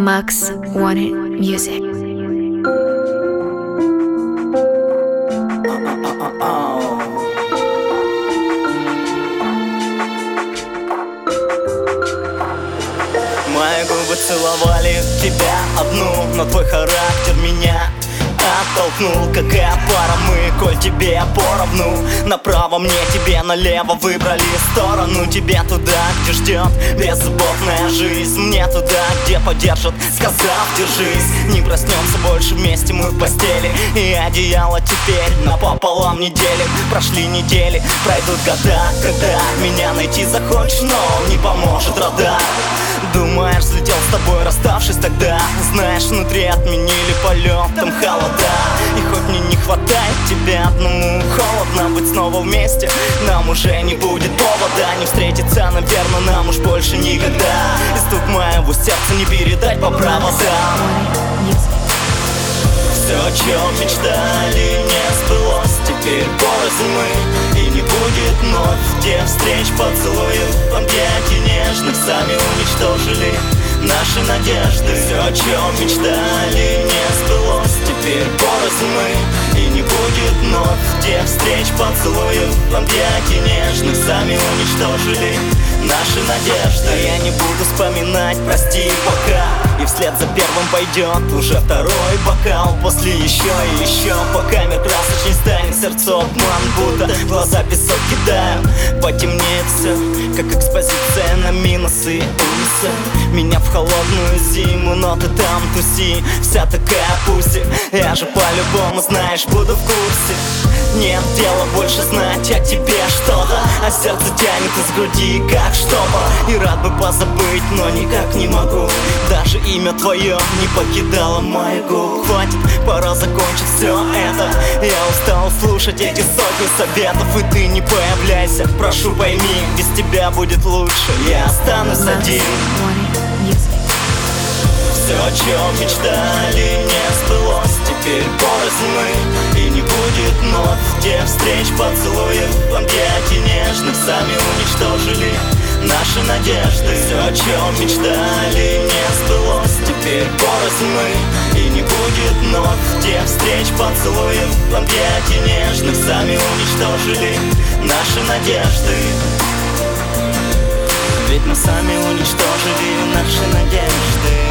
Max Wanted Music. Мои губы целовали тебя одну, но твой характер меня оттолкнул. Какая пара мы, коль тебе поровну. Направо мне, тебе налево, выбрали сторону. Тебе туда, где ждет беззаботная жизнь, мне туда, где поддержат, сказав держись. Не проснемся больше вместе мы в постели, и одеяло теперь напополам не делим. Прошли недели, пройдут года, когда меня найти захочешь, но не поможет радар. Думаешь, взлетел с тобой, расставшись тогда. Знаешь, внутри отменили полет, там холода. И хоть мне не хватает тебя одному, холодно быть снова вместе. Нам уже не будет повода не встретиться, наверное, нам уж больше никогда. И стук моего сердца не передать по проводам. Все, о чем мечтали, не сбылось. Теперь порознь мы, и не будет вновь тех встреч, поцелуев, объятий нежных. Сами уничтожили наши надежды. Все, о чем мечтали, не сбылось. Теперь порознь мы, и не будет вновь тех встреч, поцелуев, объятий нежных. Сами уничтожили наши надежды. Я не буду вспоминать, прости пока. И вслед за первым пойдет уже второй бокал. После еще и еще, пока мир красочней станет. Сердце обман, будто глаза песок кидаю. Потемнеет все, как экспозиция на минусы и плюсы. Меня в холодную зиму, но ты там туси. Вся такая пуси, я же по-любому, знаешь, буду в курсе. Нет дела больше знать о тебе что-то, а сердце тянет из груди, как штопор. И рад бы позабыть, но никак не могу. Даже имя твое не покидало моих губ. Хватит, пора закончить все это. Я устал слушать эти сотни советов, и ты не появляйся, прошу пойми, без тебя будет лучше, я останусь один. Все, о чем мечтали, не сбылось. Теперь порознь мы, и не будет вновь тех встреч, поцелуев, объятий нежных. Сами уничтожили наши надежды. Все, о чем мечтали, не сбылось. Теперь порознь мы, и не будет вновь тех встреч, поцелуев, объятий нежных. Сами уничтожили наши надежды. Ведь мы сами уничтожили наши надежды.